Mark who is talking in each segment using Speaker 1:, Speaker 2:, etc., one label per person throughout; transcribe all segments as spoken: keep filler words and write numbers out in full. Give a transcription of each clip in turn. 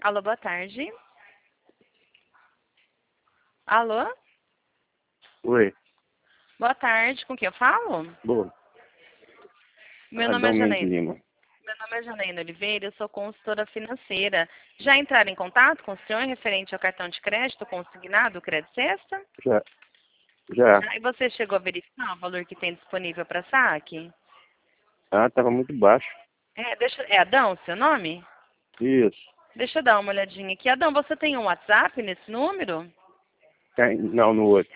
Speaker 1: Alô, boa tarde. Alô?
Speaker 2: Oi.
Speaker 1: Boa tarde, com quem eu falo?
Speaker 2: Boa.
Speaker 1: Meu nome é
Speaker 2: Adão Mendes
Speaker 1: Janaína.
Speaker 2: Lima.
Speaker 1: Meu nome é Janaína Oliveira, eu sou consultora financeira. Já entraram em contato com o senhor referente ao cartão de crédito consignado, Crédito Sexta?
Speaker 2: Já. Já.
Speaker 1: Ah, e você chegou a verificar o valor que tem disponível para saque?
Speaker 2: Ah, tava muito baixo.
Speaker 1: É, deixa, é Adão seu nome?
Speaker 2: Isso.
Speaker 1: Deixa eu dar uma olhadinha aqui. Adão, você tem um WhatsApp nesse número?
Speaker 2: Tem- Não, no outro.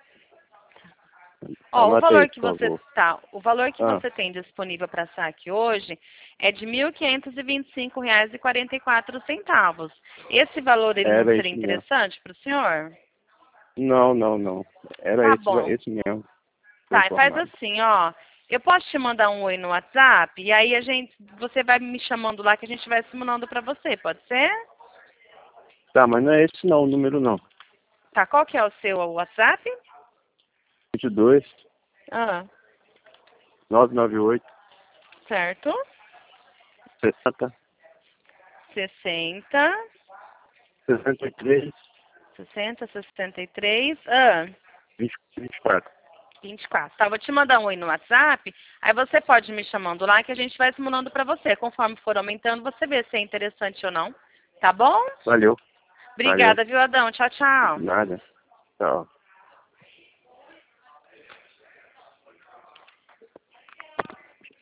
Speaker 1: Ó, o
Speaker 2: Anota aí,
Speaker 1: valor que
Speaker 2: por
Speaker 1: você
Speaker 2: favor.
Speaker 1: tá, o valor que
Speaker 2: Ah,
Speaker 1: você tem disponível para saque hoje é de mil quinhentos e vinte e cinco reais e quarenta e quatro centavos. Esse valor ele não
Speaker 2: era
Speaker 1: seria
Speaker 2: esse mesmo.
Speaker 1: interessante para o senhor?
Speaker 2: Não, não, não. Era
Speaker 1: Tá
Speaker 2: esse,
Speaker 1: bom.
Speaker 2: esse mesmo. Foi
Speaker 1: Tá, faz
Speaker 2: informado.
Speaker 1: assim, ó. Eu posso te mandar um oi no WhatsApp e aí a gente, você vai me chamando lá que a gente vai simulando para você, pode ser?
Speaker 2: Tá, mas não é esse não, o número não.
Speaker 1: Tá, qual que é o seu WhatsApp?
Speaker 2: vinte e dois,
Speaker 1: Ah,
Speaker 2: nove nove oito,
Speaker 1: certo.
Speaker 2: sessenta,
Speaker 1: sessenta,
Speaker 2: sessenta e três,
Speaker 1: sessenta, sessenta e três, ah,
Speaker 2: vinte e quatro.
Speaker 1: vinte e quatro. Tá, vou te mandar um oi no WhatsApp, aí você pode me chamando lá que a gente vai simulando para você. Conforme for aumentando, você vê se é interessante ou não. Tá bom?
Speaker 2: Valeu. Valeu.
Speaker 1: Obrigada, viu, Adão? Tchau, tchau.
Speaker 2: Nada. Tchau.